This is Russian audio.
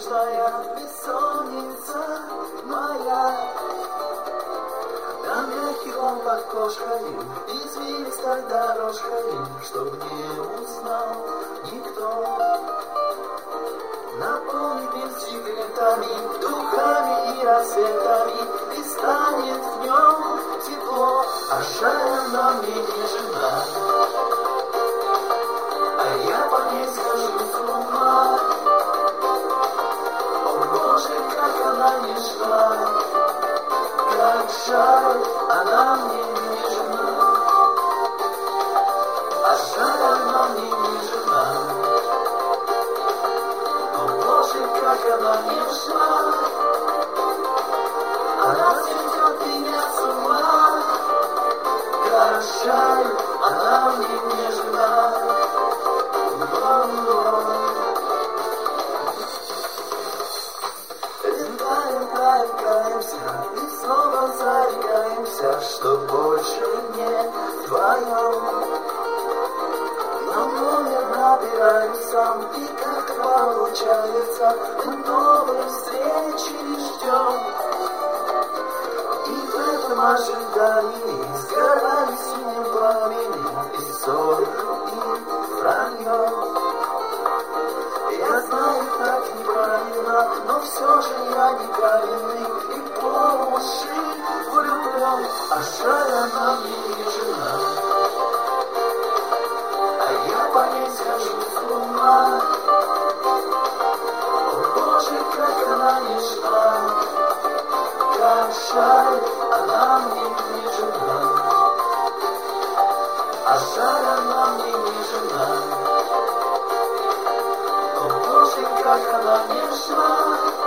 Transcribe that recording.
нежная бессонница моя. На мягких лампах кошкой, извилистой дорожкой, чтоб не узнал никто. Наполнит мир сигаретами, духами и рассветами, и станет в нем тепло. А жаль, она мне не жена, а я по ней схожу с ума. О Боже, как она нежна, как жаль, она мне не жена. А жаль, она мне не жена. О Боже, как она нежна, она сведет меня с ума. Как жаль, она мне не жена. Летаем, каемся, и снова зарекаемся, что больше не вдвоем. Но номер набираю сам, и как получается, мы новой встречи ждем. И в этом ожидании сгорали синим пламенем и ссоры, и вранье. Я знаю, так неправильно, но все же я неправильный и по уши влюблен. А жаль, она мне не жена, а я по ней схожу с ума. О Боже, как она нежна, как жаль, она мне не жена. А жаль, она мне не жена. О Боже, как она нежна.